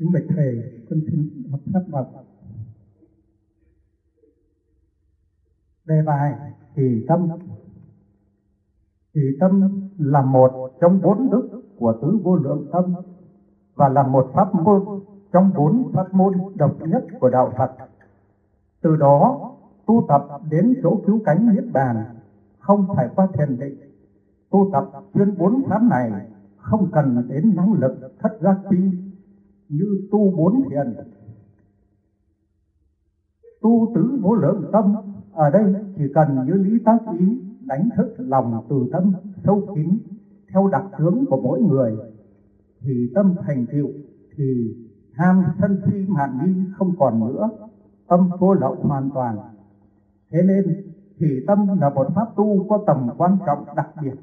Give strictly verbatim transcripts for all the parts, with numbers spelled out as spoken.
Kính bạch thầy, con xin học pháp bậc. Đề bài thì tâm. Thì tâm là một trong bốn đức của tứ vô lượng tâm và là một pháp môn trong bốn pháp môn độc nhất của đạo Phật. Từ đó tu tập đến chỗ cứu cánh niết bàn không phải qua thiền định. Tu tập chuyên bốn pháp này không cần đến năng lực thất giác chi như tu bốn thiền. Tu tứ vô lượng tâm ở đây chỉ cần như lý tác ý đánh thức lòng từ tâm sâu kín theo đặc tướng của mỗi người thì tâm thành tựu, thì ham sân si mạn nghi không còn nữa, tâm vô lậu hoàn toàn. Thế nên thì tâm là một pháp tu có tầm quan trọng đặc biệt.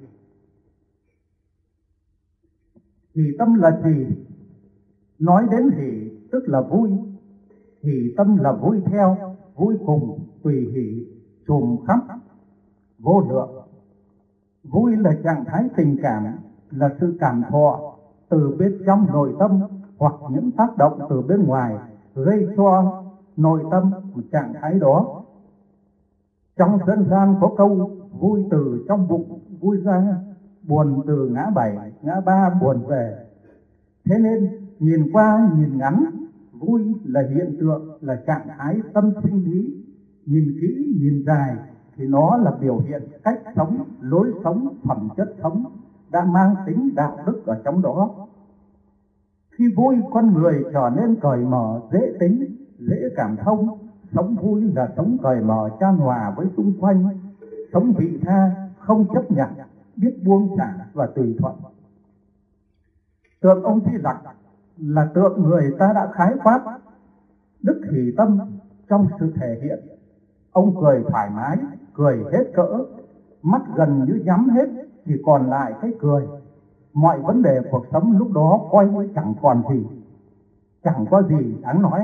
Thì tâm là gì? Nói đến hỷ tức là vui, thì tâm là vui theo, vui cùng, tùy hỷ, trùm khắp, vô lượng. Vui là trạng thái tình cảm, là sự cảm thọ từ bên trong nội tâm hoặc những tác động từ bên ngoài gây cho nội tâm một trạng thái đó. Trong dân gian có câu vui từ trong bụng vui ra, buồn từ ngã bảy ngã ba buồn về. Thế nên nhìn qua nhìn ngắn, vui là hiện tượng, là trạng thái tâm sinh lý. Nhìn kỹ nhìn dài thì nó là biểu hiện cách sống, lối sống, phẩm chất sống đã mang tính đạo đức ở trong đó. Khi vui, con người trở nên cởi mở, dễ tính, dễ cảm thông. Sống vui là sống cởi mở, chan hòa với xung quanh, sống vị tha, không chấp nhận, biết buông xả và tùy thuận. Tượng ông Di Lặc là tượng người ta đã khái quát đức hỷ tâm trong sự thể hiện. Ông cười thoải mái, cười hết cỡ, mắt gần như nhắm hết, chỉ còn lại cái cười. Mọi vấn đề cuộc sống lúc đó coi như chẳng còn gì, chẳng có gì đáng nói.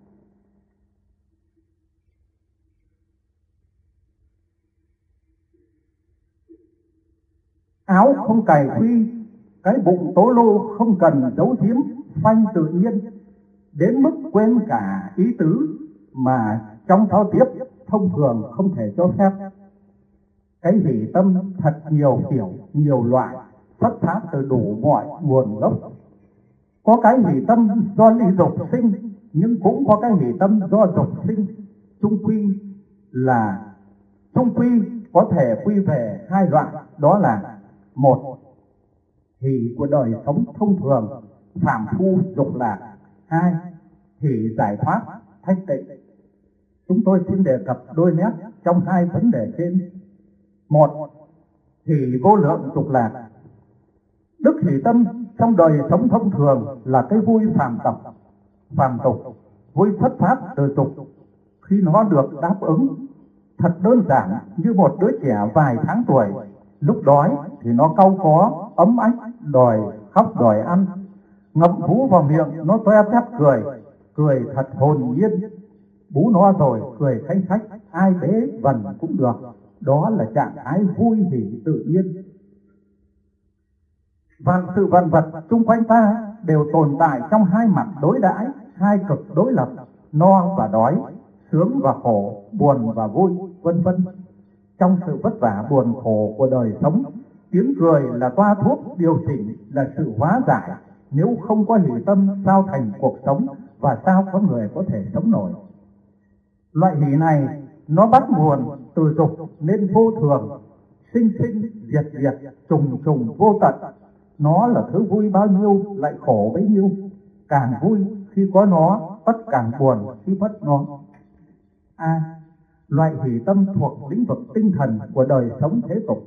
Áo không cài quy, cái bụng tố lô không cần giấu giếm, phanh tự nhiên, đến mức quên cả ý tứ mà trong giao tiếp thông thường không thể cho phép. Cái hỷ tâm thật nhiều kiểu, nhiều loại, xuất phát từ đủ mọi nguồn gốc. Có cái hỷ tâm do ly dục sinh, nhưng cũng có cái hỷ tâm do dục sinh. Chung quy là chung quy có thể quy về hai loại, đó là một, hỷ của đời sống thông thường, phàm phu dục lạc. Hai, hỷ giải thoát, thanh tịnh. Chúng tôi xin đề cập đôi nét trong hai vấn đề trên. Một, hỷ vô lượng dục lạc. Đức hỷ tâm trong đời sống thông thường là cái vui phàm tập, phàm tục, vui xuất phát từ tục. Khi nó được đáp ứng thật đơn giản như một đứa trẻ vài tháng tuổi, lúc đói thì nó cau có, ấm ách, đòi khóc đòi ăn, ngậm bú vào miệng nó toe tét cười, cười thật hồn nhiên. Bú no rồi cười khanh khách, ai bế vần cũng được. Đó là trạng thái vui hỷ tự nhiên. Vạn sự vạn vật xung quanh ta đều tồn tại trong hai mặt đối đãi, hai cực đối lập, no và đói, sướng và khổ, buồn và vui, vân vân. Trong sự vất vả buồn khổ của đời sống, tiếng cười là toa thuốc điều chỉnh, là sự hóa giải. Nếu không có hỷ tâm, sao thành cuộc sống và sao con người có thể sống nổi? Loại hỷ này nó bắt nguồn từ dục nên vô thường, sinh sinh diệt diệt, trùng trùng vô tận. Nó là thứ vui bao nhiêu lại khổ bấy nhiêu, càng vui khi có nó, tất càng buồn khi mất nó. A. À, loại hỷ tâm thuộc lĩnh vực tinh thần của đời sống thế tục.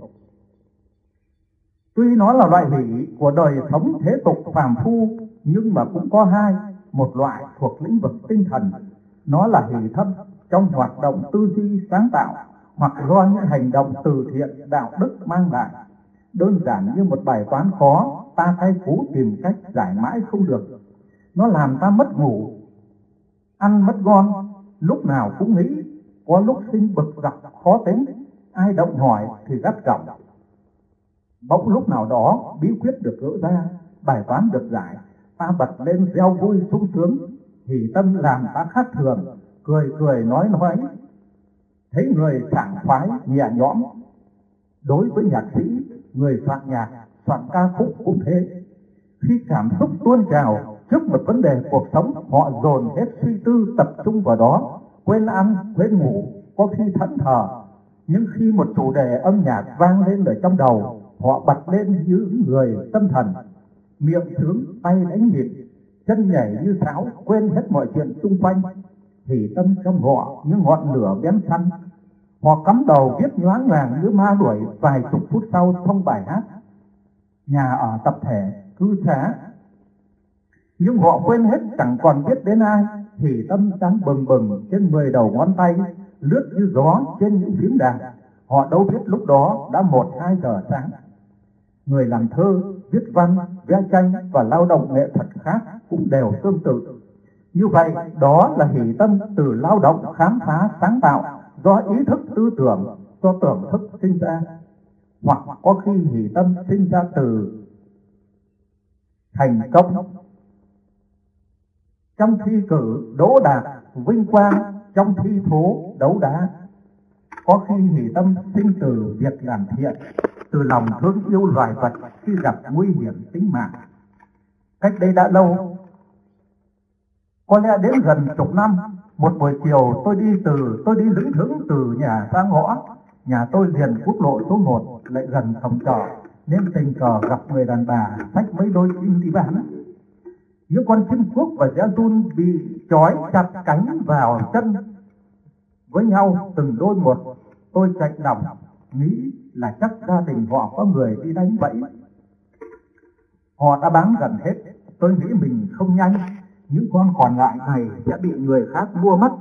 Tuy nó là loại hỷ của đời sống thế tục phàm phu, nhưng mà cũng có hai. Một loại thuộc lĩnh vực tinh thần, nó là hỷ tâm trong hoạt động tư duy sáng tạo, hoặc do những hành động từ thiện đạo đức mang lại. Đơn giản như một bài toán khó, ta cay cú tìm cách giải mãi không được. Nó làm ta mất ngủ, ăn mất ngon, lúc nào cũng nghĩ, có lúc sinh bực dọc khó tính, ai động hỏi thì gắt gỏng. Bỗng lúc nào đó bí quyết được gỡ ra, bài toán được giải, ta bật lên reo vui sung sướng, thì tâm làm ta khác thường, cười cười nói nói, thấy người sảng khoái nhẹ nhõm. Đối với nhạc sĩ, người soạn nhạc, soạn ca khúc cũng thế. Khi cảm xúc tuôn trào trước một vấn đề cuộc sống, họ dồn hết suy tư tập trung vào đó, quên ăn, quên ngủ, có khi thẫn thờ. Nhưng khi một chủ đề âm nhạc vang lên ở trong đầu, họ bật lên như người tâm thần, miệng sướng, tay đánh nhịp, chân nhảy như sáo, quên hết mọi chuyện xung quanh. Thì tâm trong họ như ngọn lửa bén săn, họ cắm đầu viết nhoáng nhoàng như ma đuổi. Vài chục phút sau thông bài hát, nhà ở tập thể, cư xá, nhưng họ quên hết, chẳng còn biết đến ai. Thì tâm đang bừng bừng trên mười đầu ngón tay, lướt như gió trên những phím đàn. Họ đâu biết lúc đó đã một hai giờ sáng. Người làm thơ, viết văn, vẽ tranh và lao động nghệ thuật khác cũng đều tương tự. Như vậy, đó là hỷ tâm từ lao động khám phá sáng tạo do ý thức tư tưởng, do tưởng thức sinh ra. Hoặc có khi hỷ tâm sinh ra từ thành công trong thi cử đỗ đạt, vinh quang trong thi thố đấu đá. Có khi hỷ tâm sinh từ việc làm thiện, từ lòng thương yêu loài vật khi gặp nguy hiểm tính mạng. Cách đây đã lâu, có lẽ đến gần chục năm, một buổi chiều tôi đi từ tôi đi lững thững từ nhà ra ngõ. Nhà tôi liền quốc lộ số một, lại gần phòng trọ, nên tình cờ gặp người đàn bà xách mấy đôi chim đi bán. Những con chim cuốc và giã giun bị trói chặt cánh vào chân với nhau từng đôi một. Tôi chạy lòng, nghĩ là chắc gia đình họ có người đi đánh bẫy. Họ đã bán gần hết, tôi nghĩ mình không nhanh, những con còn lại này sẽ bị người khác mua mất.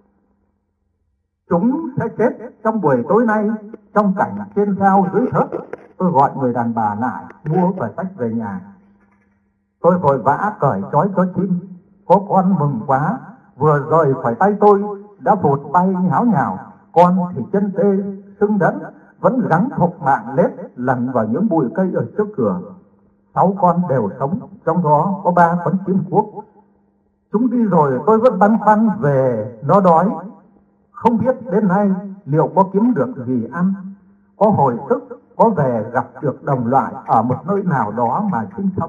Chúng sẽ chết trong buổi tối nay, trong cảnh trên dao dưới thớt. Tôi gọi người đàn bà lại, mua và xách về nhà. Tôi vội vã cởi trói cho chim. Có con mừng quá, vừa rời khỏi tay tôi đã vụt bay nháo nhào. Con thì chân tê, sưng đẫm, vẫn gắng thục mạng lết lằn vào những bụi cây ở trước cửa. Sáu con đều sống, trong đó có ba con chim cuốc. Chúng đi rồi tôi vẫn băn khoăn về nó đói. Không biết đến nay liệu có kiếm được gì ăn, có hồi sức, có về gặp được đồng loại ở một nơi nào đó mà sinh sống.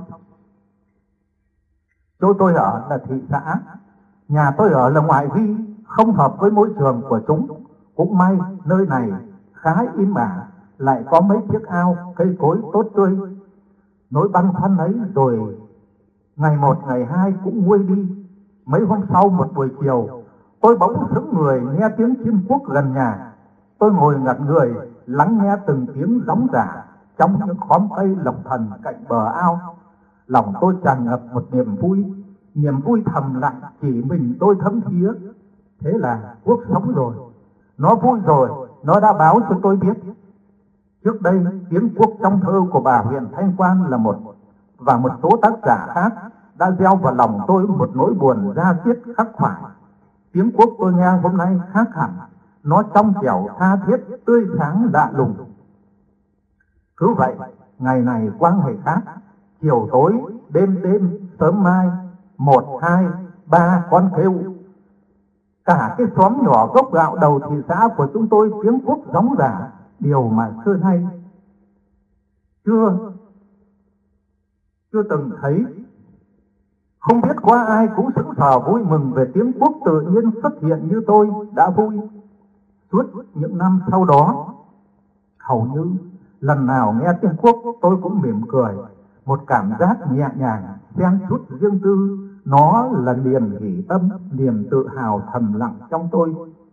Chỗ tôi ở là thị xã, nhà tôi ở là ngoại vi, không hợp với môi trường của chúng. Cũng may nơi này khá im ả, lại có mấy chiếc ao, cây cối tốt tươi. Nỗi băn khoăn ấy rồi ngày một ngày hai cũng nguôi đi. Mấy hôm sau một buổi chiều, tôi bỗng sững người nghe tiếng chim cuốc gần nhà. Tôi ngồi ngẩn người lắng nghe từng tiếng gióng giả trong những khóm cây lộc thần cạnh bờ ao. Lòng tôi tràn ngập một niềm vui, niềm vui thầm lặng chỉ mình tôi thấm thía. Thế là cuốc sống rồi, nó vui rồi, nó đã báo cho tôi biết. Trước đây tiếng cuốc trong thơ của bà Huyền Thanh Quan là một, và một số tác giả khác đã gieo vào lòng tôi một nỗi buồn da diết khắc khoải. Tiếng cuốc tôi nghe hôm nay khác hẳn, nó trong trẻo tha thiết, tươi sáng lạ lùng. Cứ vậy, ngày này qua ngày khác, chiều tối, đêm đêm, sớm mai, một, hai, ba con kêu. Cả cái xóm nhỏ gốc gạo đầu thị xã của chúng tôi tiếng cuốc gióng giả, điều mà xưa nay chưa chưa từng thấy. Không biết có ai cũng sững sờ vui mừng về tiếng cuốc tự nhiên xuất hiện như tôi đã vui. Suốt những năm sau đó, hầu như lần nào nghe tiếng cuốc tôi cũng mỉm cười, một cảm giác nhẹ nhàng, xen chút riêng tư. Nó là niềm hỷ tâm, niềm tự hào thầm lặng trong tôi.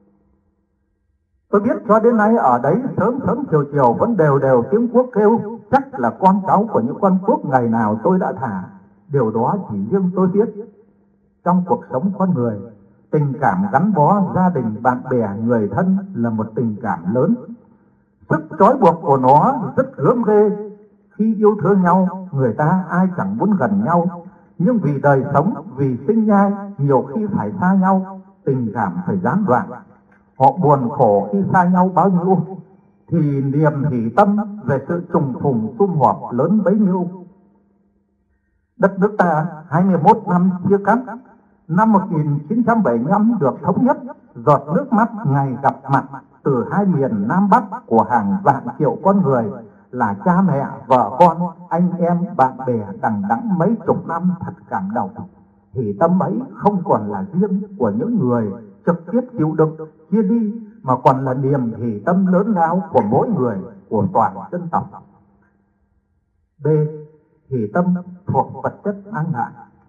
Tôi biết cho đến nay ở đấy sớm sớm chiều chiều vẫn đều đều tiếng cuốc kêu, chắc là con cháu của những con cuốc ngày nào tôi đã thả. Điều đó chỉ riêng tôi biết. Trong cuộc sống con người, tình cảm gắn bó gia đình, bạn bè, người thân là một tình cảm lớn. Sức trói buộc của nó rất gớm ghê. Khi yêu thương nhau, người ta ai chẳng muốn gần nhau, nhưng vì đời sống, vì sinh nhai, nhiều khi phải xa nhau, tình cảm phải gián đoạn. Họ buồn khổ khi xa nhau bao nhiêu, thì niềm hỷ tâm về sự trùng phùng sum họp lớn bấy nhiêu. Đất nước ta hai mươi mốt năm chia cắt, năm một nghìn chín trăm bảy mươi lăm được thống nhất, giọt nước mắt ngày gặp mặt từ hai miền Nam Bắc của hàng vạn triệu con người là cha mẹ, vợ con, anh em, bạn bè đằng đẵng mấy chục năm thật cảm động. Thì tâm ấy không còn là riêng của những người trực tiếp chịu đựng chia đi, mà còn là niềm hỷ tâm lớn lao của mỗi người, của toàn dân tộc. B. Hỷ tâm thuộc vật chất mang lại.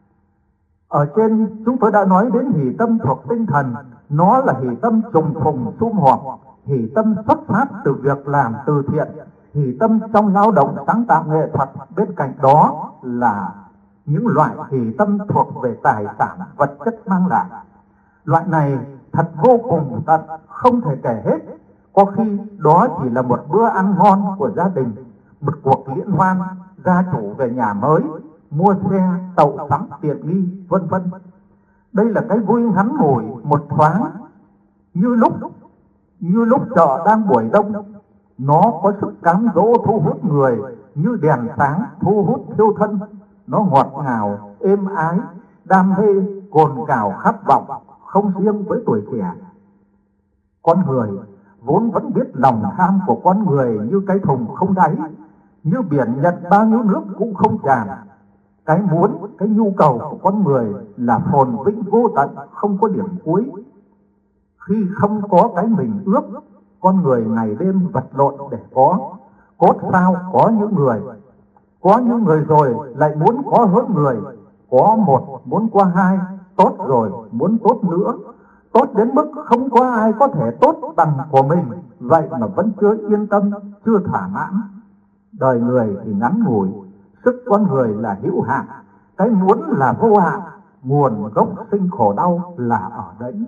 Ở trên chúng tôi đã nói đến hỷ tâm thuộc tinh thần. Nó là hỷ tâm trùng phùng sum họp, hỷ tâm xuất phát từ việc làm từ thiện, hỷ tâm trong lao động sáng tạo nghệ thuật. Bên cạnh đó là những loại hỷ tâm thuộc về tài sản vật chất mang lại. Loại này thật vô cùng tận, không thể kể hết. Có khi đó chỉ là một bữa ăn ngon của gia đình, một cuộc liên hoan, gia chủ về nhà mới, mua xe, tậu sắm tiện nghi, vân vân. Đây là cái vui ngắn ngủi một thoáng, như lúc như lúc chợ đang buổi đông. Nó có sức cám dỗ thu hút người như đèn sáng thu hút thiêu thân. Nó ngọt ngào, êm ái, đam mê, cồn cào khát vọng, không riêng với tuổi trẻ. Con người vốn vẫn biết lòng tham của con người như cái thùng không đáy, như biển nhận bao nhiêu nước cũng không tràn. Cái muốn, cái nhu cầu của con người là phồn vinh vô tận, không có điểm cuối. Khi không có cái mình ước, con người ngày đêm vật lộn để có. Cốt sao có những người, có những người rồi lại muốn có hơn người. Có một muốn qua hai, tốt rồi muốn tốt nữa. Tốt đến mức không có ai có thể tốt bằng của mình, vậy mà vẫn chưa yên tâm, chưa thỏa mãn. Đời người thì ngắn ngủi, sức con người là hữu hạn, cái muốn là vô hạn, nguồn gốc sinh khổ đau là ở đấy.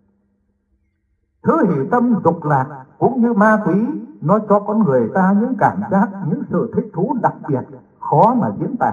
Thứ hỷ tâm dục lạc cũng như ma túy, nó cho con người ta những cảm giác, những sự thích thú đặc biệt, khó mà diễn tả.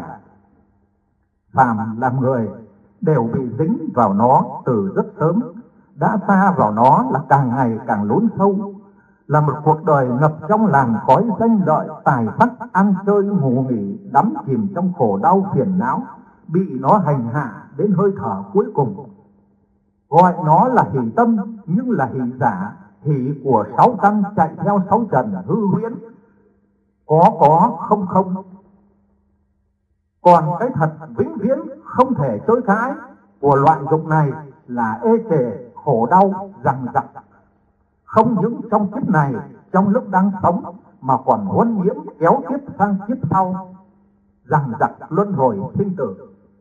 Phàm làm người đều bị dính vào nó từ rất sớm, đã xa vào nó là càng ngày càng lún sâu. Là một cuộc đời ngập trong làn khói danh lợi, tài sắc, ăn chơi, ngủ nghỉ, đắm chìm trong khổ đau phiền não, bị nó hành hạ đến hơi thở cuối cùng. Gọi nó là hỷ tâm, nhưng là hỷ giả, hỷ của sáu căn chạy theo sáu trần hư huyễn, có có không không. Còn cái thật vĩnh viễn không thể chối cãi của loại dục này là ê chề, khổ đau, rằng rặc. Không những trong kiếp này, trong lúc đang sống, mà còn huân nhiễm kéo tiếp sang kiếp sau, rằng rặc luân hồi sinh tử.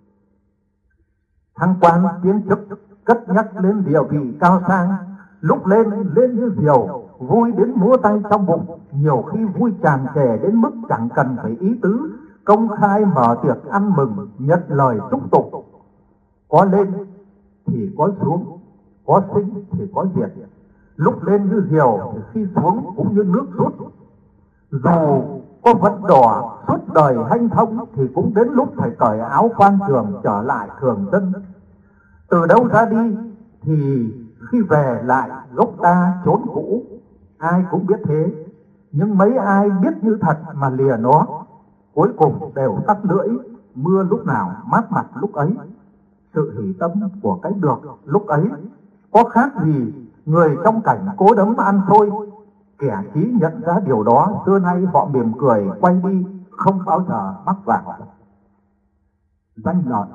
Thăng quan tiến chức, cất nhắc lên địa vị cao sang, lúc lên lên như diều, vui đến múa tay trong bụng, nhiều khi vui tràn trề đến mức chẳng cần phải ý tứ, công khai mở tiệc ăn mừng, nhận lời chúc tụng. Có lên thì có xuống, có sinh thì có diệt. Lúc lên như diều thì khi xuống cũng như nước rút. Dù có vật đỏ suốt đời hanh thông thì cũng đến lúc phải cởi áo quan trường trở lại thường dân. Từ đâu ra đi thì khi về lại gốc ta chốn cũ, ai cũng biết thế. Nhưng mấy ai biết như thật mà lìa nó, cuối cùng đều tắt lưỡi, mưa lúc nào mát mặt lúc ấy. Sự hỷ tâm của cái được lúc ấy có khác gì người trong cảnh cố đấm ăn xôi. Kẻ trí nhận ra điều đó, xưa nay họ mỉm cười quay đi, không bao giờ mắc vào danh lợi.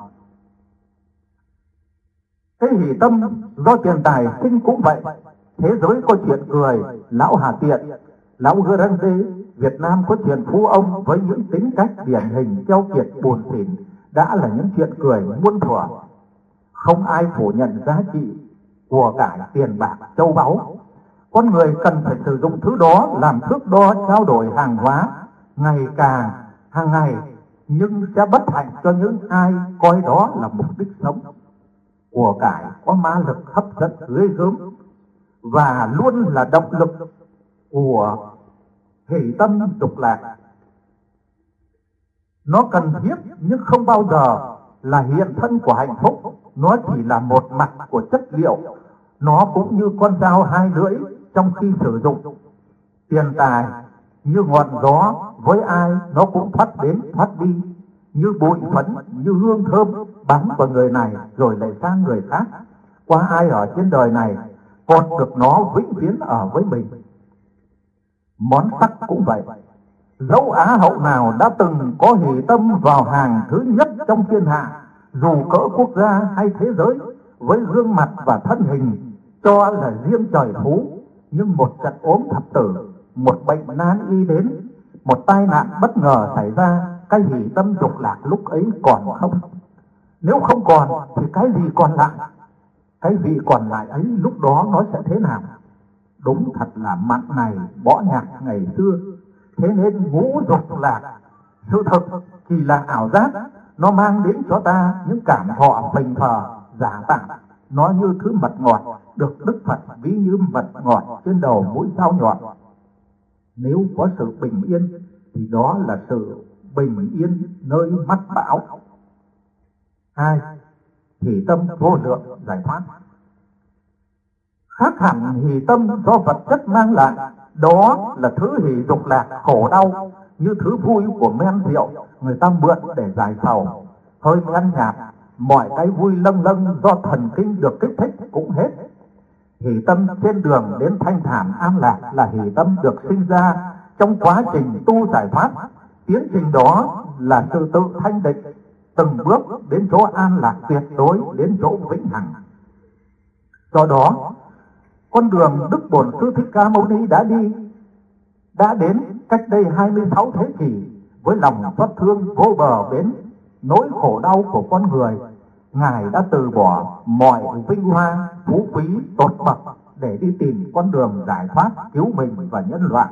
Cái hỷ tâm do tiền tài sinh cũng vậy. Thế giới có chuyện cười, lão Hà Tiện, lão Grande, Việt Nam có chuyện phú ông với những tính cách điển hình keo kiệt buồn xỉn, đã là những chuyện cười muôn thuở. Không ai phủ nhận giá trị của cải tiền bạc châu báu. Con người cần phải sử dụng thứ đó làm thước đo trao đổi hàng hóa, ngày càng hàng ngày, nhưng sẽ bất hạnh cho những ai coi đó là mục đích sống. Của cải có ma lực hấp dẫn ghê gớm và luôn là động lực của hỷ tâm dục lạc. Nó cần thiết nhưng không bao giờ là hiện thân của hạnh phúc. Nó chỉ là một mặt của chất liệu. Nó cũng như con dao hai lưỡi trong khi sử dụng. Tiền tài như ngọn gió, với ai nó cũng thoát đến thoát đi. như bụi phấn, như hương thơm bắn vào người này rồi lại sang người khác. Qua ai ở trên đời này còn được nó vĩnh viễn ở với mình. Món sắc cũng vậy. Dẫu Á hậu nào đã từng có hỷ tâm vào hàng thứ nhất trong thiên hạ, dù cỡ quốc gia hay thế giới, với gương mặt và thân hình cho là riêng trời phú, nhưng một trận ốm thập tử, một bệnh nan y đến, một tai nạn bất ngờ xảy ra, cái hỷ tâm dục lạc lúc ấy còn không. Nếu không còn thì cái gì còn lại? Cái vị còn lại ấy lúc đó nó sẽ thế nào? Đúng thật là mặn này bỏ nhạc ngày xưa. Thế nên ngũ dục lạc sự thực chỉ là ảo giác, nó mang đến cho ta những cảm thọ phình phờ giả tạm. Nó như thứ mật ngọt được Đức Phật ví như mật ngọt trên đầu mũi dao nhọn. Nếu có sự bình yên thì đó là sự bình yên nơi mắt bão. Hai, hỷ tâm vô lượng giải thoát. Khác hẳn hỷ tâm do vật chất mang lại, đó là thứ hỷ dục lạc khổ đau, như thứ vui của men rượu người ta mượn để giải sầu. Hơi men nhạt, mọi cái vui lâng lâng do thần kinh được kích thích cũng hết. Hỷ tâm trên đường đến thanh thản an lạc là hỷ tâm được sinh ra trong quá trình tu giải thoát. Tiến trình đó là sự tự thanh định, từng bước đến chỗ an lạc tuyệt đối, đến chỗ vĩnh hằng. Do đó, con đường Đức Bổn Sư Thích Ca Mâu Ni đã đi, đã đến cách đây hai mươi sáu thế kỷ với lòng xót thương vô bờ bến nỗi khổ đau của con người. Ngài đã từ bỏ mọi vinh hoa, phú quý, tột bậc để đi tìm con đường giải thoát, cứu mình và nhân loại.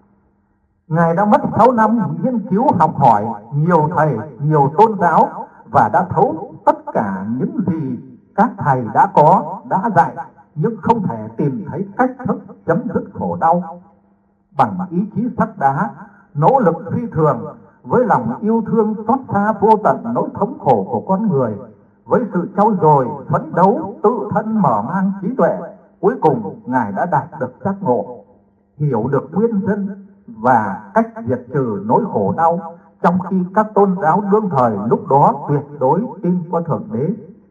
Ngài đã mất sáu năm nghiên cứu học hỏi nhiều thầy, nhiều tôn giáo và đã thấu tất cả những gì các thầy đã có, đã dạy, nhưng không thể tìm thấy cách thức chấm dứt khổ đau. Bằng ý chí sắt đá, nỗ lực phi thường, với lòng yêu thương xót xa vô tận nỗi thống khổ của con người, với sự trau dồi, phấn đấu, tự thân mở mang trí tuệ, cuối cùng Ngài đã đạt được giác ngộ, hiểu được nguyên nhân và cách diệt trừ nỗi khổ đau, trong khi các tôn giáo đương thời lúc đó tuyệt đối tin có Thượng Đế.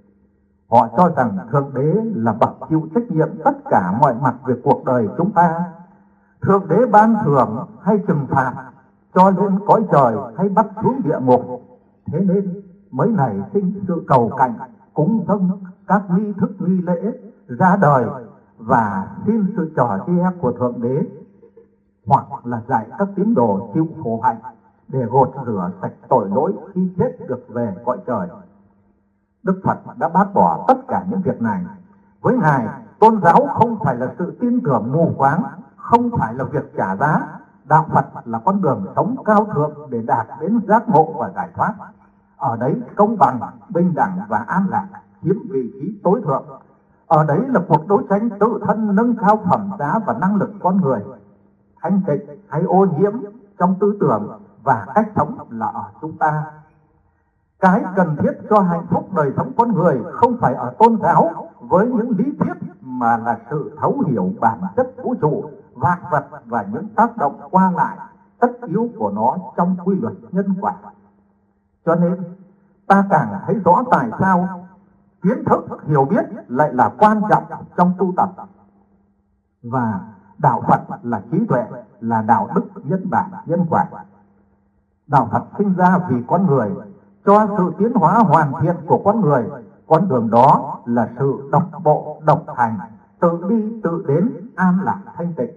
Họ cho rằng Thượng Đế là bậc chịu trách nhiệm tất cả mọi mặt về cuộc đời chúng ta. Thượng Đế ban thưởng hay trừng phạt, cho lên cõi trời hay bắt xuống địa ngục. Thế nên mới nảy sinh sự cầu cạnh, cúng dâng các nghi thức nghi lễ ra đời và xin sự trò che của Thượng Đế, hoặc là dạy các tín đồ chịu khổ hạnh để gột rửa sạch tội lỗi khi chết được về cõi trời. Đức Phật đã bác bỏ tất cả những việc này. Với Ngài, tôn giáo không phải là sự tin tưởng mù quáng, không phải là việc trả giá. Đạo Phật là con đường sống cao thượng để đạt đến giác ngộ và giải thoát. Ở đấy công bằng, bình đẳng và an lạc chiếm vị trí tối thượng. Ở đấy là cuộc đấu tranh tự thân nâng cao phẩm giá và năng lực con người. Thanh tịnh hay ô nhiễm trong tư tưởng và cách sống là ở chúng ta. Cái cần thiết cho hạnh phúc đời sống con người không phải ở tôn giáo với những lý thuyết, mà là sự thấu hiểu bản chất vũ trụ, vạn vật và những tác động qua lại tất yếu của nó trong quy luật nhân quả. Cho nên ta càng thấy rõ tại sao kiến thức hiểu biết lại là quan trọng trong tu tập. Và đạo Phật là trí tuệ, là đạo đức nhân bản nhân quả. Đạo Phật sinh ra vì con người, cho sự tiến hóa hoàn thiện của con người. Con đường đó là sự độc bộ, độc hành, tự đi tự đến, an lạc thanh tịnh.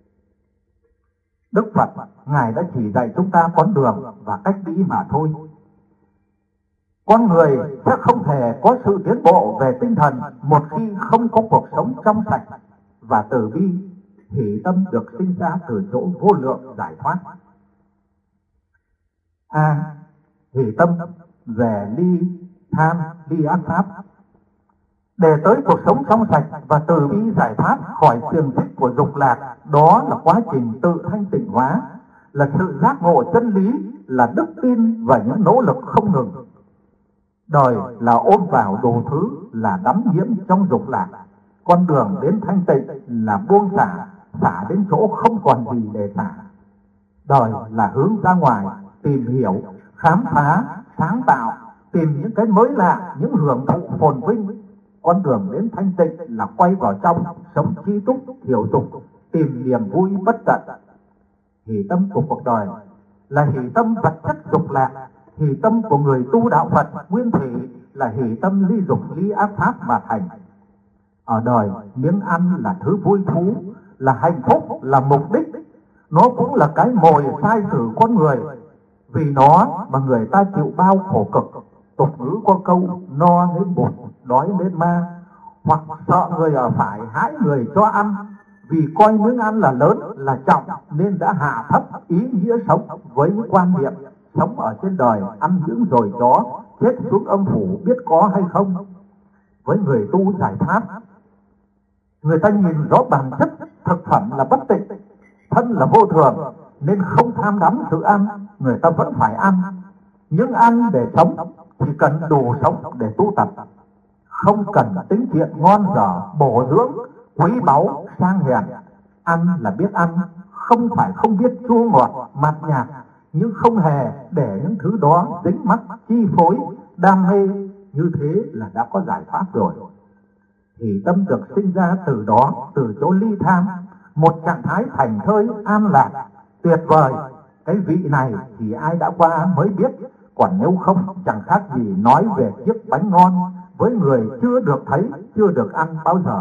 Đức Phật, Ngài đã chỉ dạy chúng ta con đường và cách đi mà thôi. Con người sẽ không thể có sự tiến bộ về tinh thần một khi không có cuộc sống trong sạch và từ bi. Hỷ tâm được sinh ra từ chỗ vô lượng giải thoát. A. À, hỷ tâm về ly tham ly ác pháp. Để tới cuộc sống trong sạch và từ bi giải thoát khỏi xiềng xích của dục lạc, đó là quá trình tự thanh tịnh hóa, là sự giác ngộ chân lý, là đức tin và những nỗ lực không ngừng. Đời là ôm vào đủ thứ, là đắm nhiễm trong dục lạc. Con đường đến thanh tịnh là buông xả, xả đến chỗ không còn gì để xả. Đời là hướng ra ngoài, tìm hiểu, khám phá, sáng tạo, tìm những cái mới lạ, những hưởng thụ phồn vinh. Con đường đến thanh tịnh là quay vào trong, sống tri túc, hiểu dục, tìm niềm vui bất tận. Hỷ tâm của cuộc đời là hỷ tâm vật chất dục lạc. Hỷ tâm của người tu đạo Phật nguyên thủy là hỷ tâm ly dục ly ác pháp mà thành. Ở đời, miếng ăn là thứ vui thú, là hạnh phúc, là mục đích. Nó cũng là cái mồi sai sử con người. Vì nó mà người ta chịu bao khổ cực. Tục ngữ có câu no nên bụng, đói nên ma. Hoặc sợ người ở phải hãi người cho ăn. Vì coi miếng ăn là lớn, là trọng, nên đã hạ thấp ý nghĩa sống với những quan niệm sống ở trên đời ăn những rồi chó, chết xuống âm phủ biết có hay không. Với người tu giải thoát, người ta nhìn rõ bản chất thực phẩm là bất tịnh, thân là vô thường, nên không tham đắm sự ăn. Người ta vẫn phải ăn, nhưng ăn để sống thì cần đủ sống để tu tập, không cần tính chuyện ngon dở, bổ dưỡng, quý báu, sang hèn. Ăn là biết ăn, không phải không biết chua ngọt, mạt nhạt, nhưng không hề để những thứ đó dính mắc, chi phối, đam mê. Như thế là đã có giải thoát rồi. Hỷ tâm được sinh ra từ đó, từ chỗ ly tham, một trạng thái thành thơi, an lạc, tuyệt vời. Cái vị này thì ai đã qua mới biết, còn nếu không chẳng khác gì nói về chiếc bánh ngon với người chưa được thấy, chưa được ăn bao giờ.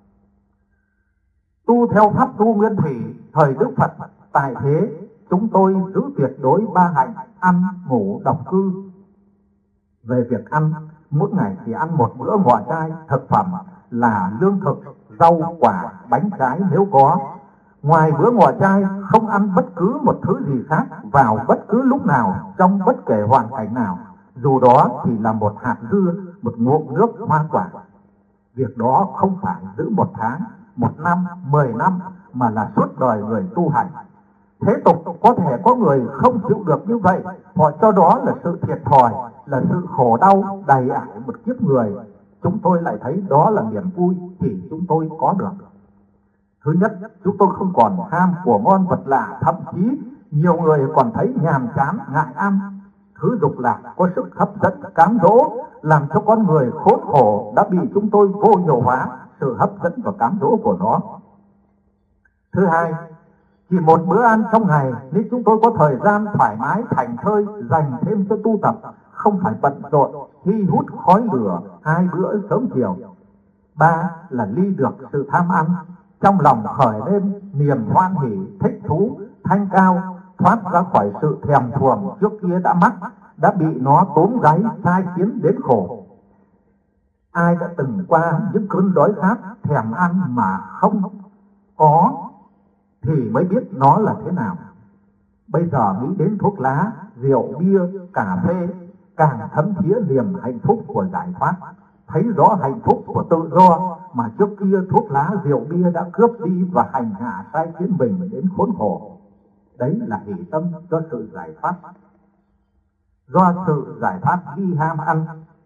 Tu theo pháp tu nguyên thủy thời Đức Phật tại thế, chúng tôi giữ tuyệt đối ba hạnh: ăn, ngủ, độc cư. Về việc ăn, mỗi ngày chỉ ăn một bữa ngọ trai, thực phẩm là lương thực, rau quả, bánh trái nếu có. Ngoài bữa ngọ trai, không ăn bất cứ một thứ gì khác vào bất cứ lúc nào, trong bất kể hoàn cảnh nào, dù đó chỉ là một hạt dưa, một ngụm nước hoa quả. Việc đó không phải giữ một tháng, một năm, mười năm, mà là suốt đời người tu hành. Thế tục có thể có người không chịu được như vậy, họ cho đó là sự thiệt thòi, là sự khổ đau đầy ải một kiếp người. Chúng tôi lại thấy đó là niềm vui chỉ chúng tôi có được. Thứ nhất, chúng tôi không còn ham của ngon vật lạ, thậm chí nhiều người còn thấy nhàm chán, ngại ăn. Thứ dục lạc có sức hấp dẫn, cám dỗ, làm cho con người khốn khổ đã bị chúng tôi vô hiệu hóa sự hấp dẫn và cám dỗ của nó. Thứ hai, chỉ một bữa ăn trong ngày nên chúng tôi có thời gian thoải mái, thành thơi, dành thêm cho tu tập, không phải bận rộn, hi hút khói lửa hai bữa sớm chiều. Ba là ly được sự tham ăn, trong lòng khởi lên niềm hoan hỷ, thích thú, thanh cao, thoát ra khỏi sự thèm thuồng trước kia đã mắc, đã bị nó tóm gáy, sai khiến đến khổ. Ai đã từng qua những cơn đói khát, thèm ăn mà không có thì mới biết nó là thế nào. Bây giờ nghĩ đến thuốc lá, rượu, bia, cà phê, càng thấm thía niềm hạnh phúc của giải thoát, thấy rõ hạnh phúc của tự do mà trước kia thuốc lá, rượu, bia đã cướp đi và hành hạ sai khiến mình đến khốn khổ. Đấy là hỷ tâm cho sự giải thoát. Do sự giải thoát đi ham ăn.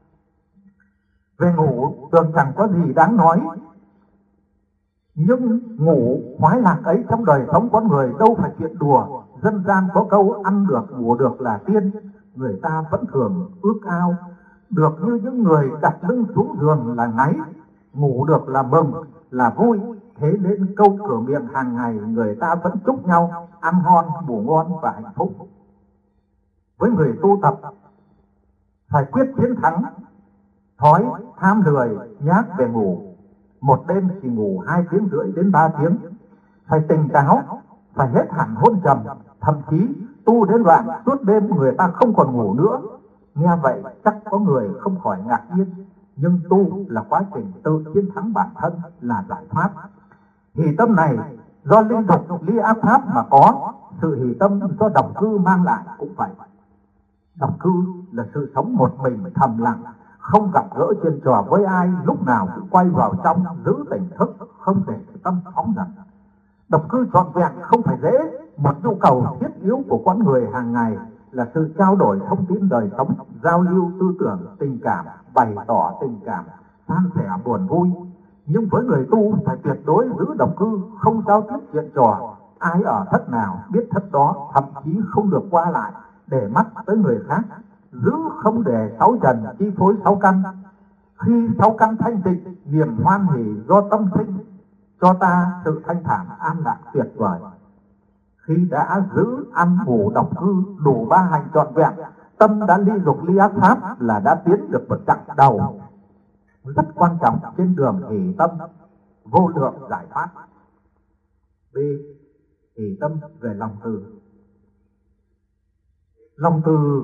Về ngủ, tưởng chẳng có gì đáng nói, nhưng ngủ khoái lạc ấy trong đời sống con người đâu phải chuyện đùa. Dân gian có câu ăn được ngủ được là tiên. Người ta vẫn thường ước ao được như những người đặt lưng xuống giường là ngáy, ngủ được là mừng, là vui. Thế nên câu cửa miệng hàng ngày người ta vẫn chúc nhau ăn ngon, ngủ ngon và hạnh phúc. Với người tu tập phải quyết chiến thắng thói tham lười nhác về ngủ. Một đêm chỉ ngủ hai tiếng rưỡi đến ba tiếng. Phải tỉnh táo, phải hết hẳn hôn trầm, thậm chí tu đến đoạn suốt đêm người ta không còn ngủ nữa. Nghe vậy chắc có người không khỏi ngạc nhiên, nhưng tu là quá trình tự chiến thắng bản thân, là giải thoát. Hỷ tâm này do linh dục ly ác pháp mà có, sự hỷ tâm do độc cư mang lại cũng vậy. Độc cư là sự sống một mình thầm lặng, không gặp gỡ chuyện trò với ai, lúc nào cũng quay vào trong giữ tỉnh thức, không để tâm phóng dật. Độc cư trọn vẹn không phải dễ. Một nhu cầu thiết yếu của con người hàng ngày là sự trao đổi thông tin đời sống, giao lưu tư tưởng, tình cảm, bày tỏ tình cảm, san sẻ buồn vui. Nhưng với người tu phải tuyệt đối giữ độc cư, không giao tiếp chuyện trò. Ai ở thất nào biết thất đó, thậm chí không được qua lại để mắt tới người khác. giữ không để sáu trần chi phối sáu căn. Khi sáu căn thanh tịnh, niềm hoan hỷ do tâm sinh, cho ta sự thanh thản an lạc tuyệt vời. Khi đã giữ ăn ngủ đọc cư đủ ba hành trọn vẹn, tâm đã ly dục ly ác pháp, là đã tiến được một chặng đầu rất quan trọng trên đường hỷ tâm vô lượng giải thoát. B. Hỷ tâm về lòng từ. Lòng từ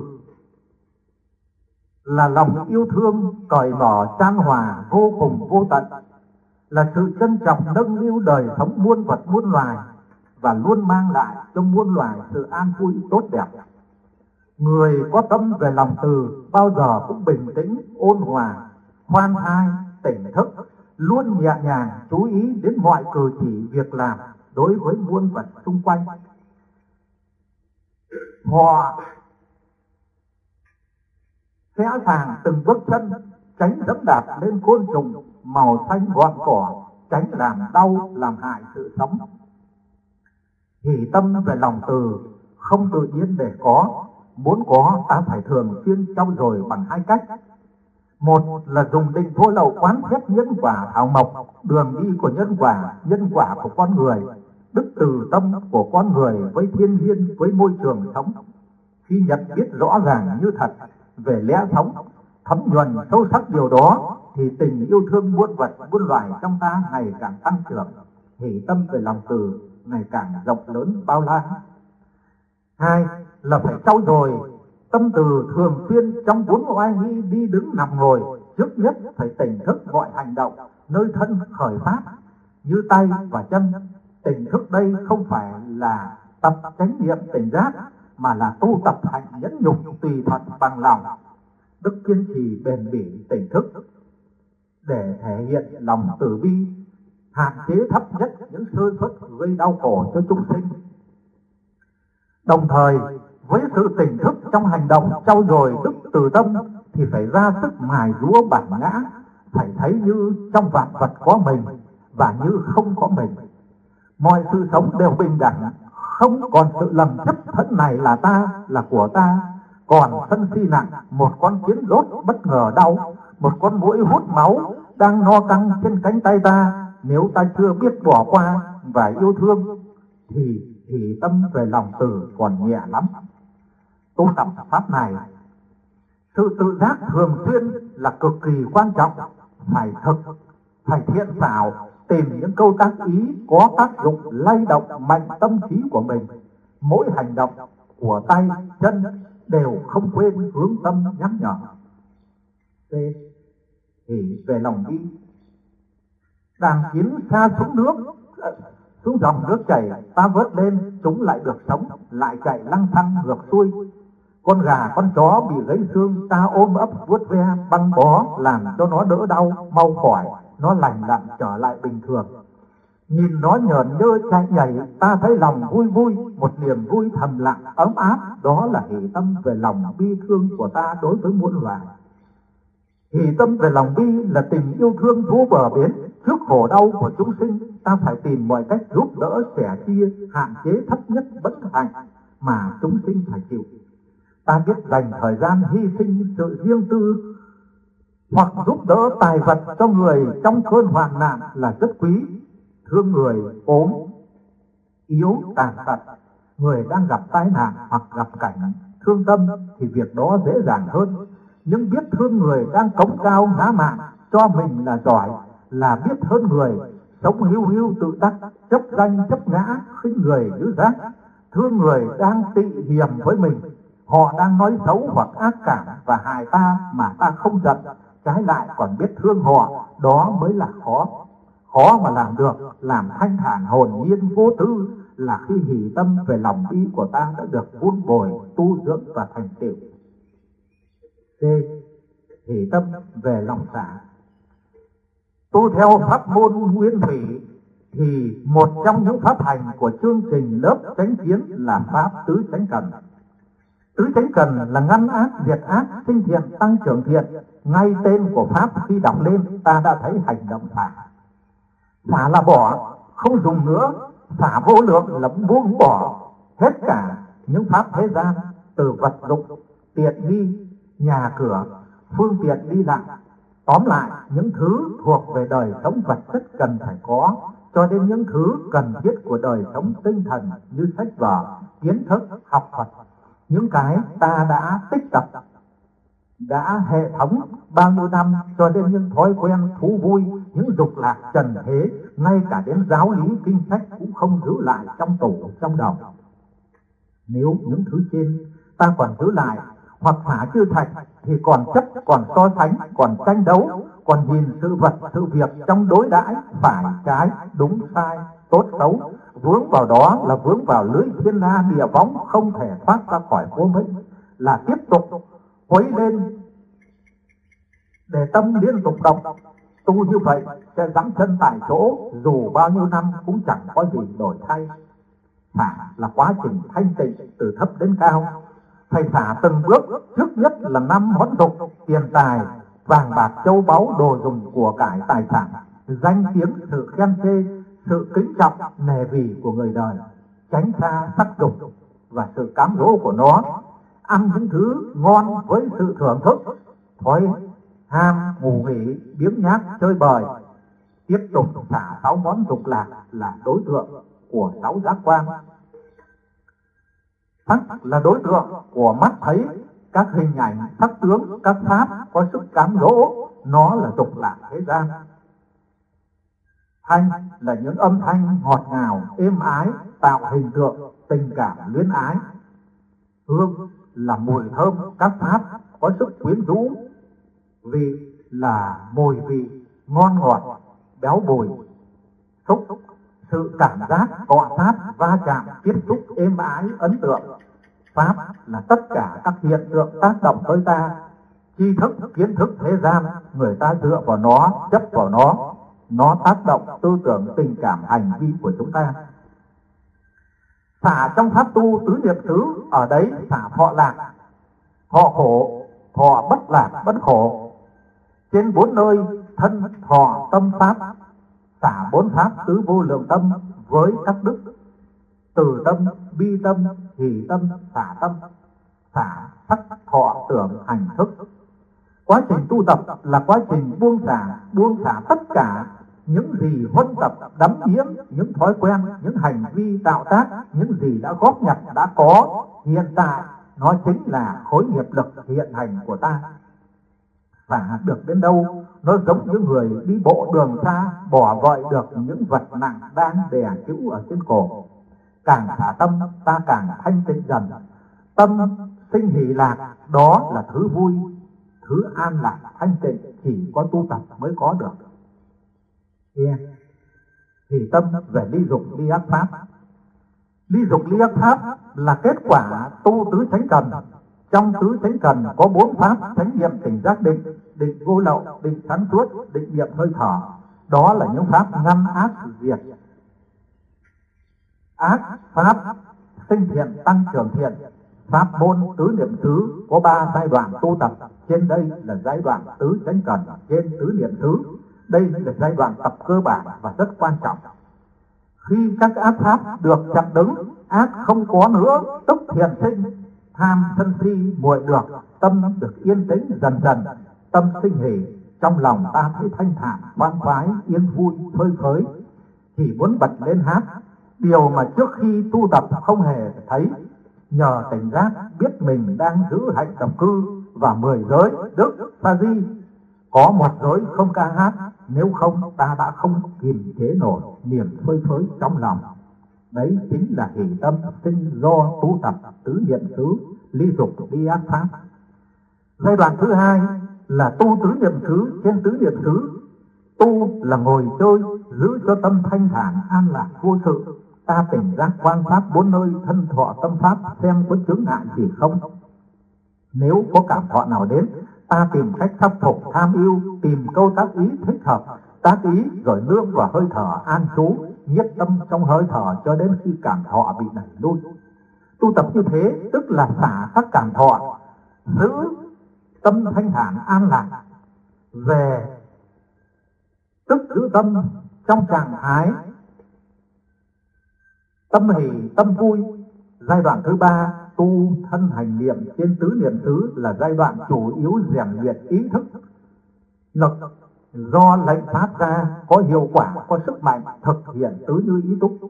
là lòng yêu thương cởi mở chan hòa vô cùng vô tận, là sự trân trọng nâng niu đời sống muôn vật muôn loài, và luôn mang lại cho muôn loài sự an vui tốt đẹp. Người có tâm về lòng từ bao giờ cũng bình tĩnh, ôn hòa, khoan thai, tỉnh thức, luôn nhẹ nhàng chú ý đến mọi cử chỉ việc làm đối với muôn vật xung quanh. Họ sẽ sàng từng bước chân, tránh dẫm đạp lên côn trùng màu xanh gọn cỏ, tránh làm đau làm hại sự sống. Hỷ tâm về lòng từ không tự nhiên để có, muốn có ta phải thường xuyên trau dồi bằng hai cách. Một là dùng định vô lậu quán xét nhân quả thảo mộc, đường đi của nhân quả, nhân quả của con người, đức từ tâm của con người với thiên nhiên, với môi trường sống. Khi nhận biết rõ ràng như thật về lẽ sống, thấm nhuần sâu sắc điều đó, thì tình yêu thương muôn vật muôn loài trong ta ngày càng tăng trưởng, hỷ tâm về lòng từ ngày càng rộng lớn bao la. Hai là phải trau dồi tâm từ thường xuyên trong bốn oai nghi đi đứng nằm ngồi. Trước nhất phải tỉnh thức mọi hành động nơi thân khởi phát như tay và chân. Tỉnh thức đây không phải là tập chánh niệm tỉnh giác, mà là tu tập hành nhẫn nhục tùy thuận bằng lòng, đức kiên trì bền bỉ tỉnh thức để thể hiện lòng từ bi, hạn chế thấp nhất những sơ suất gây đau khổ cho chúng sinh. Đồng thời với sự tỉnh thức trong hành động trau dồi đức từ tâm, thì phải ra sức mài rũa bản ngã, phải thấy như trong vạn vật có mình và như không có mình. Mọi sự sống đều bình đẳng, không còn sự lầm chấp thân này là ta, là của ta. Còn sân si nặng, một con kiến đốt bất ngờ đau, một con muỗi hút máu đang no căng trên cánh tay ta, nếu ta chưa biết bỏ qua và yêu thương, thì thì tâm về lòng từ còn nhẹ lắm. Tu tập pháp này, sự tự giác thường xuyên là cực kỳ quan trọng. Phải thực, phải thiện xảo, tìm những câu tác ý có tác dụng lay động mạnh tâm trí của mình. Mỗi hành động của tay, chân đều không quên hướng tâm nhắc nhở. C. Thì về lòng bi. Đàn kiến xa xuống nước, xuống dòng nước chảy, ta vớt lên, chúng lại được sống, lại chạy lăng xăng ngược xuôi. Con gà, con chó bị gãy xương, ta ôm ấp vuốt ve băng bó, làm cho nó đỡ đau, mau khỏi, nó lành lặn trở lại bình thường. Nhìn nó nhởn nhơ chạy nhảy, ta thấy lòng vui vui, một niềm vui thầm lặng ấm áp. Đó là hỷ tâm về lòng bi thương của ta đối với muôn loài. Hỷ tâm về lòng bi là tình yêu thương vô bờ bến. Trước khổ đau của chúng sinh, ta phải tìm mọi cách giúp đỡ, sẻ chia, hạn chế thấp nhất bất hạnh mà chúng sinh phải chịu. Ta biết dành thời gian hy sinh sự riêng tư hoặc giúp đỡ tài vật cho người trong cơn hoạn nạn là rất quý. Thương người ốm, yếu, tàn tật, người đang gặp tai nạn hoặc gặp cảnh thương tâm thì việc đó dễ dàng hơn. Nhưng biết thương người đang cống cao ngã mạn cho mình là giỏi, là biết hơn người, sống hiu hiu tự đắc, chấp danh chấp ngã, khinh người giữ rác. Thương người đang tị hiềm với mình, họ đang nói xấu hoặc ác cảm và hại ta mà ta không giận, trái lại còn biết thương họ, đó mới là khó. Khó mà làm được, làm thanh thản hồn nhiên vô tư là khi hỷ tâm về lòng bi của ta đã được vun bồi, tu dưỡng và thành tựu. C. Hỷ tâm về lòng xả. Tu theo pháp môn nguyên thủy thì một trong những pháp hành của chương trình lớp chánh kiến là pháp tứ chánh cần. Tứ chánh cần là ngăn ác, diệt ác, sinh thiện, tăng trưởng thiện. Ngay tên của pháp khi đọc lên ta đã thấy hành động xả. Xả là bỏ, không dùng nữa. Xả vô lượng là buông bỏ hết cả những pháp thế gian, từ vật dụng, tiện nghi, nhà cửa, phương tiện đi lại. Tóm lại, những thứ thuộc về đời sống vật chất cần phải có, cho đến những thứ cần thiết của đời sống tinh thần như sách vở, kiến thức, học thuật. Những cái ta đã tích tập, đã hệ thống bao nhiêu năm, cho đến những thói quen thú vui, những dục lạc trần thế, ngay cả đến giáo lý kinh sách cũng không giữ lại trong tủ, trong đầu. Nếu những thứ trên ta còn giữ lại hoặc phá chư thạch, thì còn chấp, còn so sánh, còn tranh đấu, còn nhìn sự vật, sự việc trong đối đãi, phải trái, đúng sai, tốt xấu, vướng vào đó là vướng vào lưới thiên la địa võng, không thể thoát ra khỏi vô minh, là tiếp tục khuấy lên để tâm liên tục động. Tu như vậy sẽ giẫm chân tại chỗ, dù bao nhiêu năm cũng chẳng có gì đổi thay. Xả là quá trình thanh tịnh từ thấp đến cao, phải xả từng bước. Trước nhất là năm món dục: tiền tài, vàng bạc châu báu, đồ dùng của cải tài sản, danh tiếng, sự khen chê, sự kính trọng nề vì của người đời, tránh xa sắc dục và sự cám dỗ của nó, ăn những thứ ngon với sự thưởng thức, thói ham ngủ nghỉ, biếng nhác, chơi bời. Tiếp tục xả sáu món dục lạc là đối tượng của sáu giác quan. Sắc là đối tượng của mắt thấy các hình ảnh, sắc tướng, các pháp có sức cám dỗ, nó là dục lạc thế gian. Thanh là những âm thanh ngọt ngào, êm ái, tạo hình tượng tình cảm luyến ái. Hương là mùi thơm, các pháp có sức quyến rũ. Vị là mùi vị ngon ngọt, béo bùi. Xúc, sự cảm giác cọ sát, va chạm, tiếp xúc êm ái, ấn tượng. Pháp là tất cả các hiện tượng tác động tới ta. Tri thức, kiến thức thế gian, người ta dựa vào nó, chấp vào nó, nó tác động tư tưởng, tình cảm, hành vi của chúng ta. Xả trong pháp tu tứ niệm xứ, ở đấy xả thọ lạc, thọ khổ, thọ bất lạc, bất khổ. Trên bốn nơi thân, thọ, tâm, pháp, xả bốn pháp tứ vô lượng tâm với các đức: từ tâm, bi tâm, hỷ tâm, xả tâm. Xả sắc, thọ, tưởng, hành, thức. Quá trình tu tập là quá trình buông xả, buông xả tất cả những gì huân tập, đắm nhiễm, những thói quen, những hành vi tạo tác, những gì đã góp nhặt, đã có hiện tại, nó chính là khối nghiệp lực hiện hành của ta. Xả được đến đâu, nó giống như người đi bộ đường xa, bỏ vợi được những vật nặng đang đè chịu ở trên cổ. Càng xả tâm, ta càng thanh tịnh dần. Tâm sinh hỷ lạc, đó là thứ vui, thứ an lạc, thanh tịnh, chỉ có tu tập mới có được. Yeah. Hỷ tâm về ly dục ly ác pháp. Ly dục ly ác pháp là kết quả tu tứ chánh cần. Trong tứ chánh cần có bốn pháp: chánh niệm, tỉnh giác, định, định vô lậu, định sáng suốt, định niệm hơi thở. Đó là những pháp ngăn ác diệt ác, pháp sinh thiện tăng trưởng thiện. Pháp môn tứ niệm xứ có ba giai đoạn tu tập. Trên đây là giai đoạn tứ chánh cần, trên tứ niệm xứ. Đây là giai đoạn tập cơ bản và rất quan trọng. Khi các ác pháp được chặn đứng, ác không có nữa, tức thiện sinh. Tham sân si muội được, tâm được yên tĩnh dần dần, tâm sinh hỷ. Trong lòng ta thấy thanh thản, khoan khoái, yên vui, phơi phới, chỉ muốn bật lên hát. Điều mà trước khi tu tập không hề thấy. Nhờ tỉnh giác biết mình đang giữ hạnh tập cư và mười giới đức sa di. Có một giới không ca hát, nếu không ta đã không kiềm chế nổi niềm phơi phới trong lòng. Đấy chính là hỷ tâm sinh do tu tập tứ niệm xứ, ly dục ly ác pháp. Giai đoạn thứ hai là tu tứ niệm xứ trên tứ niệm xứ. Tu là ngồi chơi, giữ cho tâm thanh thản, an lạc vô sự. Ta tỉnh giác quan sát bốn nơi thân thọ tâm pháp, xem có chướng ngại gì không. Nếu có cảm thọ nào đến, ta tìm cách khắc phục tham ưu, tìm câu tác ý thích hợp, tác ý rồi nương vào hơi thở an trú, nhiếp tâm trong hơi thở cho đến khi cảm thọ bị đẩy lui. Tu tập như thế tức là xả các cảm thọ, giữ tâm thanh thản an lạc, về tức giữ tâm trong trạng thái tâm hỷ tâm vui. Giai đoạn thứ ba tu thân hành niệm trên tứ niệm xứ là giai đoạn chủ yếu rèn luyện ý thức lực do lệnh phát ra, có hiệu quả, có sức mạnh thực hiện tứ như ý túc.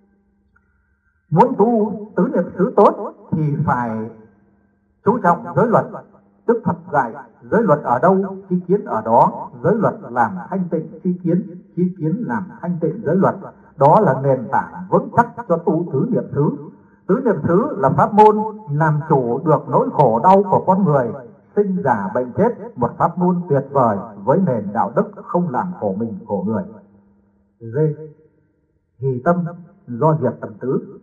Muốn tu tứ niệm xứ tốt thì phải chú trọng giới luật. Đức Phật dạy giới luật ở đâu, chi kiến ở đó. Giới luật làm thanh tịnh chi kiến, chi kiến làm thanh tịnh giới luật. Đó là nền tảng vững chắc cho tu tứ niệm xứ. Tứ niệm xứ là pháp môn làm chủ được nỗi khổ đau của con người, sinh già bệnh chết, một pháp môn tuyệt vời với nền đạo đức không làm khổ mình khổ người. D. Hỷ tâm do diệt tầm tứ.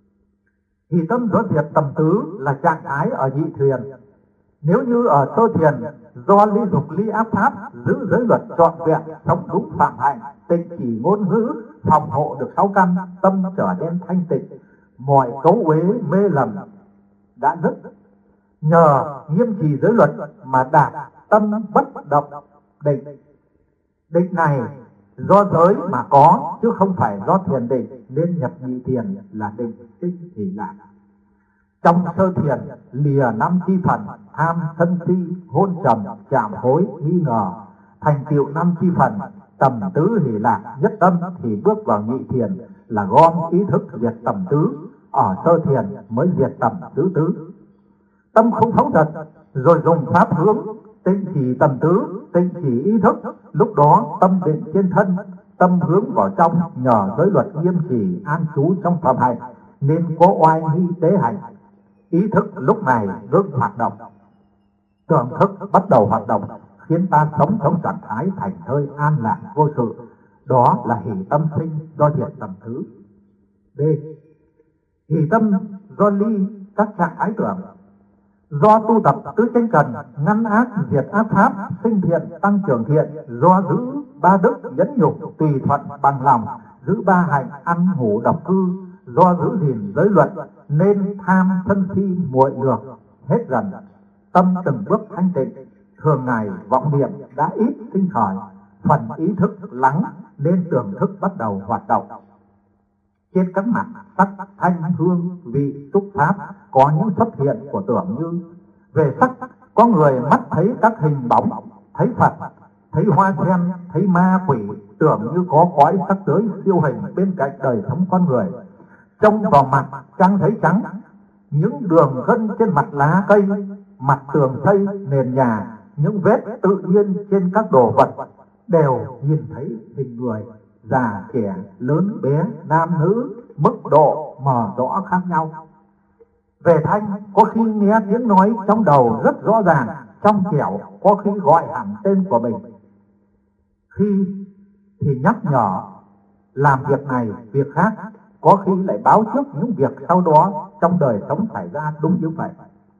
Hỷ tâm do diệt tầm tứ là trạng thái ở nhị thiền. Nếu như ở sơ thiền do ly dục ly ác pháp, giữ giới luật trọn vẹn, sống đúng phạm hạnh, tịnh chỉ ngôn ngữ, phòng hộ được sáu căn, tâm trở nên thanh tịnh, mọi cấu uế mê lầm đã dứt. Nhờ nghiêm trì giới luật mà đạt tâm bất động định. Định này do giới mà có, chứ không phải do thiền định, nên nhập nhị thiền là định tinh thì lại. Trong sơ thiền lìa năm chi phần tham sân si hôn trầm chạm hối nghi ngờ, thành tựu năm chi phần tầm tứ hỷ lạc nhất tâm, thì bước vào nhị thiền là gom ý thức diệt tầm tứ. Ở sơ thiền mới diệt tầm tứ tứ. Tâm không phóng dật, rồi dùng pháp hướng tịnh chỉ tầm tứ, tịnh chỉ ý thức. Lúc đó tâm định trên thân, tâm hướng vào trong, nhờ giới luật nghiêm trì an trú trong phạm hạnh nên có oai nghi tế hạnh. Ý thức lúc này ngưng hoạt động, tưởng thức bắt đầu hoạt động, khiến ta sống trong trạng thái thành thơi an lạc vô sự. Đó là hỷ tâm sinh do diệt tầm thứ. D. Hỷ tâm do ly các trạng thái tưởng. Do tu tập tứ chánh cần, ngăn ác diệt ác pháp, sinh thiện tăng trưởng thiện. Do giữ ba đức nhẫn nhục tùy thuận bằng lòng, giữ ba hạnh ăn ngủ độc cư. Do giữ gìn giới luật nên tham sân si muội lược hết dần, tâm từng bước thanh tịnh. Thường ngày vọng niệm đã ít sinh khởi, phần ý thức lắng nên tưởng thức bắt đầu hoạt động. Trên các mặt sắc thanh hương vị xúc pháp có những xuất hiện của tưởng như: về sắc có người mắt thấy các hình bóng, thấy Phật, thấy hoa sen, thấy ma quỷ, tưởng như có cõi sắc giới siêu hình bên cạnh đời sống con người. Trông vào mặt trăng thấy trắng, những đường gân trên mặt lá cây, mặt tường xây, nền nhà, những vết tự nhiên trên các đồ vật đều nhìn thấy hình người, già trẻ, lớn bé, nam nữ, mức độ mờ rõ khác nhau. Về thanh có khi nghe tiếng nói trong đầu rất rõ ràng, trong trẻo, có khi gọi hẳn tên của mình. Khi thì nhắc nhở làm việc này, việc khác, có khi lại báo trước những việc sau đó trong đời sống xảy ra đúng như vậy.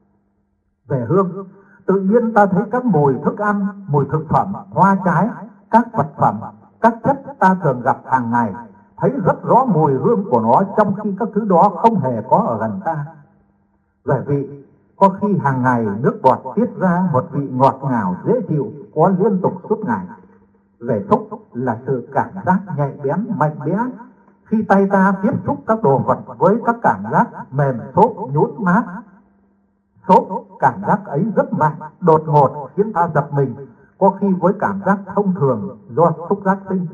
Về hương, tự nhiên ta thấy các mùi thức ăn, mùi thực phẩm, hoa trái, các vật phẩm, các chất ta thường gặp hàng ngày, thấy rất rõ mùi hương của nó, trong khi các thứ đó không hề có ở gần ta. Về vị, có khi hàng ngày nước bọt tiết ra một vị ngọt ngào dễ chịu, có liên tục suốt ngày. Về xúc là sự cảm giác nhạy bén, mạnh mẽ, khi tay ta tiếp xúc các đồ vật với các cảm giác mềm xốp, nhũn mát. Xốp, cảm giác ấy rất mạnh, đột ngột khiến ta giật mình, có khi với cảm giác thông thường do xúc giác sinh.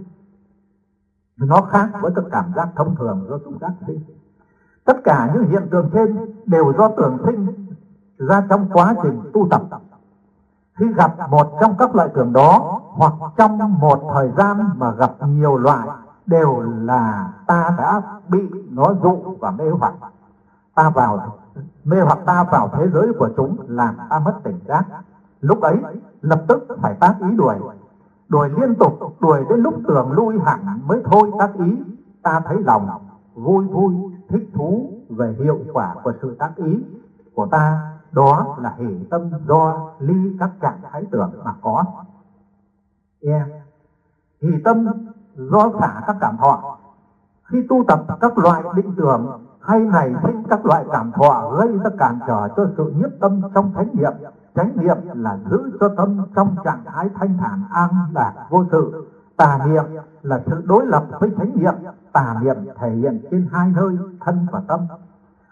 Nó khác với các cảm giác thông thường do xúc giác sinh. Tất cả những hiện tượng trên đều do tưởng sinh ra trong quá trình tu tập. Khi gặp một trong các loại tưởng đó, hoặc trong một thời gian mà gặp nhiều loại, đều là ta đã bị nó dụ và mê hoặc. Ta vào mê hoặc ta vào thế giới của chúng, làm ta mất tỉnh giác. Lúc ấy lập tức phải tác ý đuổi, đuổi liên tục, đuổi đến lúc tưởng lui hẳn mới thôi tác ý. Ta thấy lòng vui vui, thích thú về hiệu quả của sự tác ý của ta. Đó là hỷ tâm do ly các trạng thái tưởng mà có. Yeah. Hỷ tâm do xả các cảm thọ. Khi tu tập các loại định tưởng hay nảy sinh các loại cảm thọ gây ra cản trở cho sự nhiếp tâm trong chánh niệm. Chánh niệm là giữ cho tâm trong trạng thái thanh thản an lạc vô sự. Tà niệm là sự đối lập với chánh niệm. Tà niệm thể hiện trên hai nơi thân và tâm.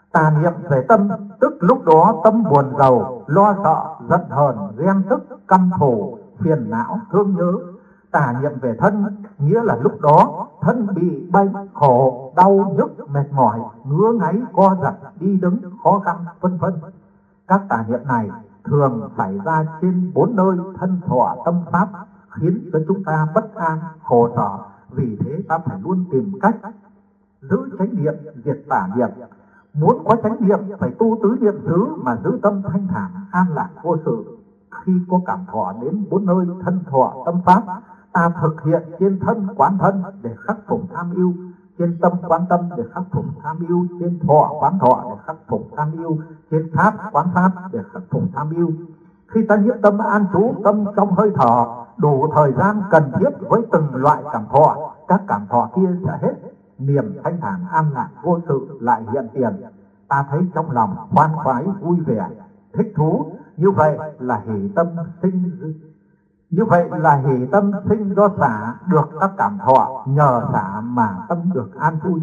Tà niệm về tâm, tức lúc đó tâm buồn rầu, lo sợ, giận hờn, ghen tức, căm thù, phiền não, thương nhớ. Tà niệm về thân, nghĩa là lúc đó thân bị bệnh, khổ, đau, nhức, mệt mỏi, ngứa ngáy, co giật, đi đứng, khó khăn, vân vân. Các tà niệm này thường xảy ra trên bốn nơi thân thọ tâm pháp, khiến cho chúng ta bất an, khổ sở. Vì thế ta phải luôn tìm cách giữ chánh niệm, diệt tà niệm. Muốn có chánh niệm phải tu tứ niệm xứ mà giữ tâm thanh thản, an lạc vô sự. Khi có cảm thọ đến bốn nơi thân thọ tâm pháp, ta thực hiện trên thân quán thân để khắc phục tham ưu, trên tâm quán tâm để khắc phục tham ưu, trên thọ quán thọ để khắc phục tham ưu, trên pháp quán pháp để khắc phục tham ưu. Khi ta nhiếp tâm an trú tâm trong hơi thở đủ thời gian cần thiết với từng loại cảm thọ, các cảm thọ kia sẽ hết, niềm thanh thản an lạc vô sự lại hiện tiền. Ta thấy trong lòng khoan khoái, vui vẻ, thích thú. Như vậy là hỷ tâm sinh Như vậy là hỷ tâm sinh do xả được các cảm thọ, nhờ xả mà tâm được an vui.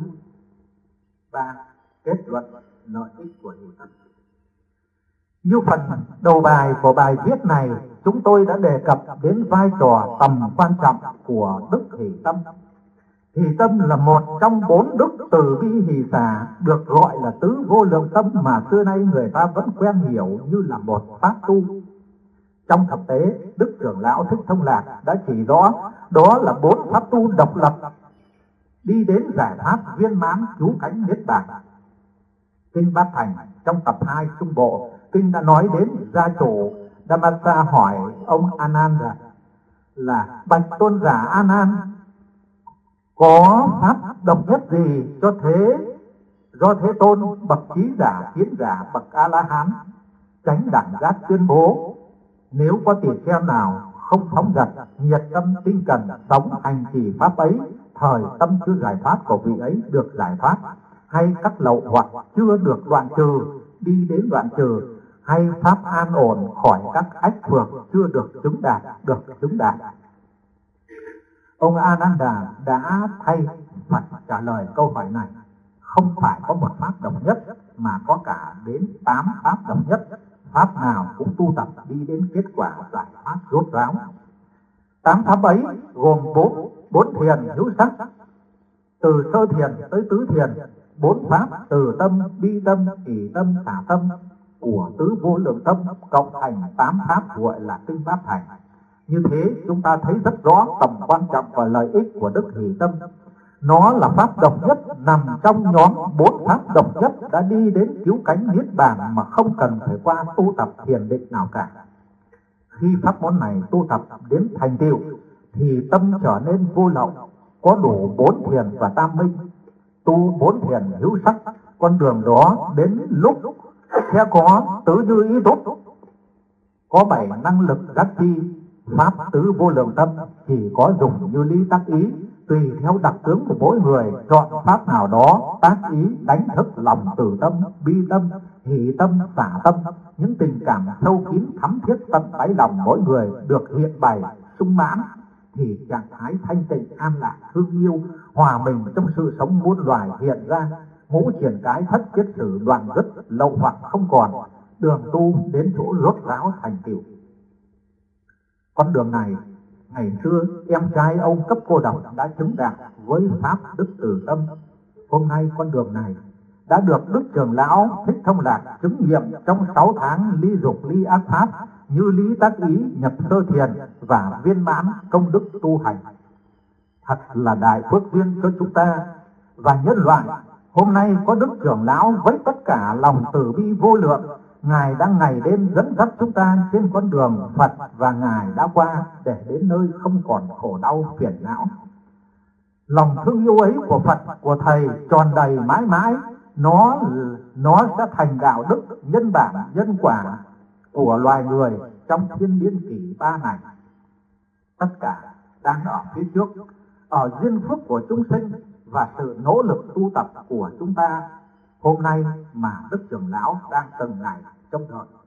Ba. Kết luận lợi ích của hỷ tâm. Như phần đầu bài của bài viết này, chúng tôi đã đề cập đến vai trò tầm quan trọng của đức hỷ tâm. Hỷ tâm là một trong bốn đức từ bi hỷ xả, được gọi là tứ vô lượng tâm mà xưa nay người ta vẫn quen hiểu như là một pháp tu. Trong thực tế, Đức Trưởng Lão Thích Thông Lạc đã chỉ rõ đó là bốn pháp tu độc lập đi đến giải pháp viên mãn cứu cánh niết bàn. Kinh Bát Thành trong tập hai Trung Bộ, kinh đã nói đến gia chủ Dhammasa hỏi ông Ananda là: bạch tôn giả A Nan, có pháp độc nhất gì cho thế do Thế Tôn bậc trí giả, kiến giả, bậc A La Hán chánh đẳng giác tuyên bố, nếu có tỳ kheo nào không phóng dật, nhiệt tâm tinh cần, sống hành trì pháp ấy, thời tâm chưa giải thoát của vị ấy được giải thoát, hay các lậu hoặc chưa được đoạn trừ đi đến đoạn trừ, hay pháp an ổn khỏi các ách phược chưa được chứng đạt được chứng đạt. Ông Ananda đã thay Phật trả lời câu hỏi này. Không phải có một pháp độc nhất mà có cả đến tám pháp độc nhất, pháp nào cũng tu tập đi đến kết quả giải thoát rốt ráo. Tám pháp ấy gồm bốn bốn thiền hữu sắc, từ sơ thiền tới tứ thiền, bốn pháp từ tâm, bi tâm, hỷ tâm, xả tâm của tứ vô lượng tâm cộng thành tám pháp gọi là tinh pháp thành. Như thế chúng ta thấy rất rõ tầm quan trọng và lợi ích của đức hỷ tâm. Nó là pháp độc nhất nằm trong nhóm bốn pháp độc nhất đã đi đến cứu cánh niết bàn mà không cần phải qua tu tập thiền định nào cả. Khi pháp môn này tu tập đến thành tựu thì tâm trở nên vô lậu, có đủ bốn thiền và tam minh. Tu bốn thiền hữu sắc, con đường đó đến lúc sẽ có tứ như ý túc, có bảy năng lực giác chi. Pháp tứ vô lượng tâm chỉ có dùng như lý tác ý, tùy theo đặc tướng của mỗi người chọn pháp nào đó tác ý đánh thức lòng từ tâm, bi tâm, hỷ tâm, xả tâm. Những tình cảm sâu kín thắm thiết tận đáy lòng mỗi người được hiện bày sung mãn thì trạng thái thanh tịnh, an lạc, thương yêu, hòa mình trong sự sống muôn loài hiện ra. Ngũ triển cái thất kiết sử đoạn dứt, lậu hoặc không còn, đường tu đến chỗ rốt ráo thành tựu. Con đường này ngày xưa em trai ông Cấp Cô Độc đã chứng đạt với pháp đức từ tâm. Hôm nay con đường này đã được Đức Trưởng Lão Thích Thông Lạc chứng nghiệm trong sáu tháng ly dục ly ác pháp như lý tác ý, nhập sơ thiền và viên mãn công đức tu hành. Thật là đại phước duyên cho chúng ta và nhân loại. Hôm nay có Đức Trưởng Lão với tất cả lòng từ bi vô lượng, Ngài đang ngày đêm dẫn dắt chúng ta trên con đường Phật và Ngài đã qua để đến nơi không còn khổ đau phiền não. Lòng thương yêu ấy của Phật, của Thầy tròn đầy mãi mãi, nó nó sẽ thành đạo đức, nhân bản, nhân quả của loài người trong thiên niên kỷ ba này. Tất cả đang ở phía trước, ở duyên phước của chúng sinh và sự nỗ lực tu tập của chúng ta hôm nay mà Đức Trưởng Lão đang từng ngày trong đời.